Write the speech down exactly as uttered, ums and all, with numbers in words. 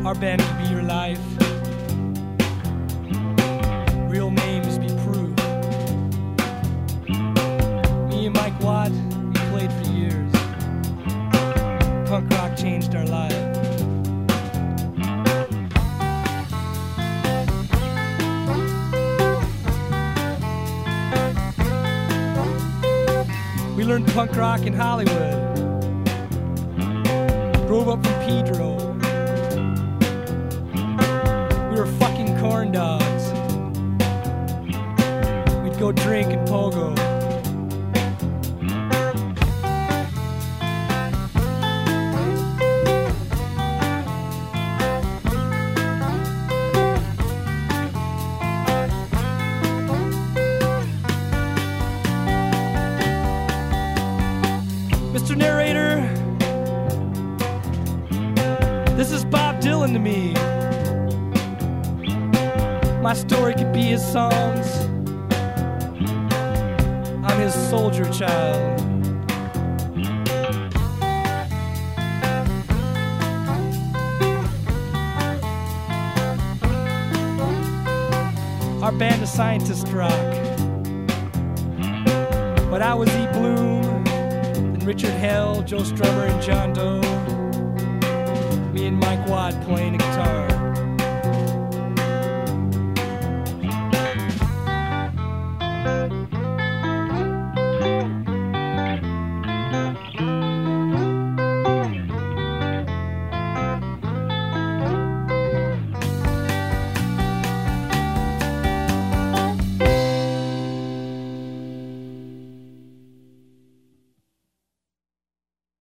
Our band could be your life. Real names be proved. Me and Mike Watt, we played for years. Punk rock changed our lives. We learned punk rock in Hollywood. Drove up from Pedro. We were fucking corn dogs. We'd go drink and pogo. Mister Narrator, this is Bob Dylan to me. My story could be his songs. I'm his soldier child. Our band of scientist rock. But I was E. Bloom, and Richard Hell, Joe Strummer, and John Doe. Me and Mike Watt playing the guitar.